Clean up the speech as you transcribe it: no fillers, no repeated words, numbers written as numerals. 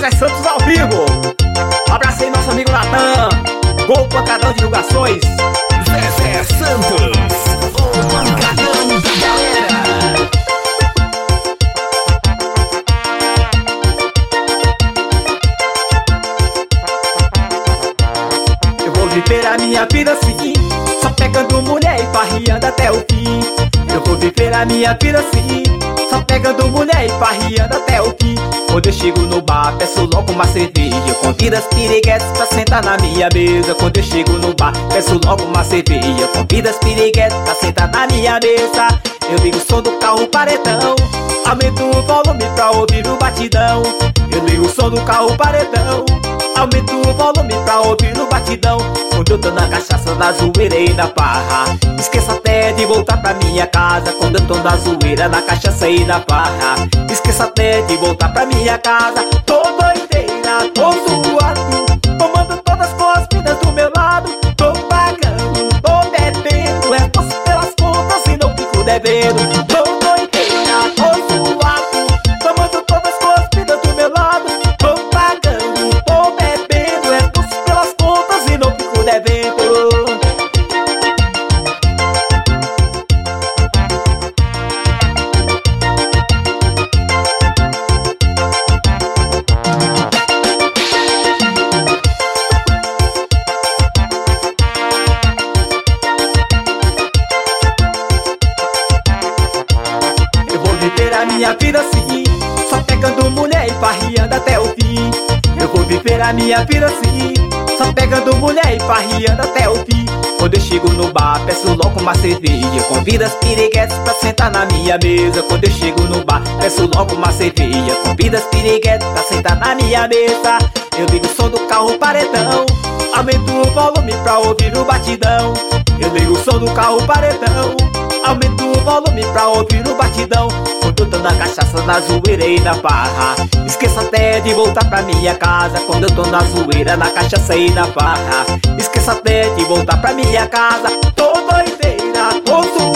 Zezé Santos ao vivo. Abraço aí nosso amigo Natan, Gol Pancadão Divulgações. Zezé Santos, o pancadão da galera. Eu vou viver a minha vida assim, só pegando mulher e farriando até o fim. Eu vou viver a minha vida assim, só pegando mulher e farriando até o fim. Quando eu chego no bar, peço logo uma cerveja. Eu convido as piriguetes pra sentar na minha mesa. Quando eu chego no bar, peço logo uma cerveja. Eu convido as piriguetes pra sentar na minha mesa. Eu ligo o som do carro paredão, aumento o volume pra ouvir o batidão. Eu ligo o som do carro paredão, aumento o volume pra ouvir o batidão. Quando eu tô na cachaça, na zoeira e na farra, esqueço até de voltar pra minha casa. Quando eu tô na zoeira, na cachaça e na farra, esqueço até de voltar pra minha casa. Tô doideira, tô zoado, tomando todas com as minas do meu lado. Tô pagando, tô bebendo, é posso pelas contas e não fico devendo. Tô doideira, tô zoado, tomando todas com as minas do meu lado. Tô pagando, tô bebendo, é posso pelas contas e não fico devendo. Eu vou viver a minha vida assim, só pegando mulher e farriando até o fim. Eu vou viver a minha vida assim, só pegando mulher e farriando até o fim. Quando eu chego no bar, peço logo uma cerveja. Convido as piriguetes pra sentar na minha mesa. Quando eu chego no bar, peço logo uma cerveja. Convido as piriguetes pra sentar na minha mesa. Eu ligo o som do carro paredão, aumento o volume pra ouvir o batidão. Eu ligo o som do carro paredão, aumento o volume pra ouvir o batidão. Quando eu tô na cachaça, na zoeira e na farra, esqueço até de voltar pra minha casa. Quando eu tô na zoeira, na cachaça e na farra, esqueço até de voltar pra minha casa. Tô doideira, tô zoeira,